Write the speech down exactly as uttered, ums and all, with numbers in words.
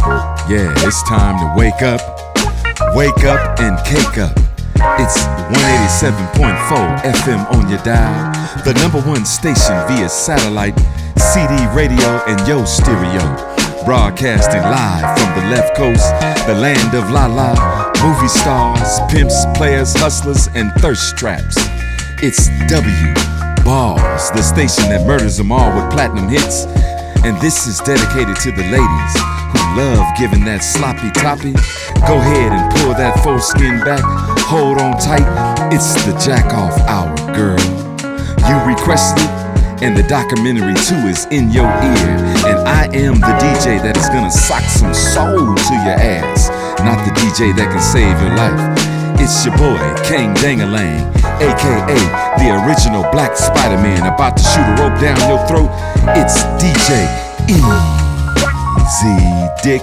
Yeah, it's time to wake up, wake up and cake up. It's one eighty-seven point four F M on your dial, the number one station via satellite, C D radio, and yo stereo. Broadcasting live from the left coast, the land of La La, movie stars, pimps, players, hustlers, and thirst traps. It's W Balls, the station that murders them all with platinum hits. And this is dedicated to the ladies who love giving that sloppy toppy. Go ahead and pull that foreskin back, hold on tight. It's the jack off hour, girl. You requested it, and the documentary too is in your ear. And I am the D J that is gonna sock some soul to your ass, not the D J that can save your life. It's your boy, Kang Dangalang, aka the original Black Spider-Man, about to shoot a rope down your throat. It's D J Easy Dick.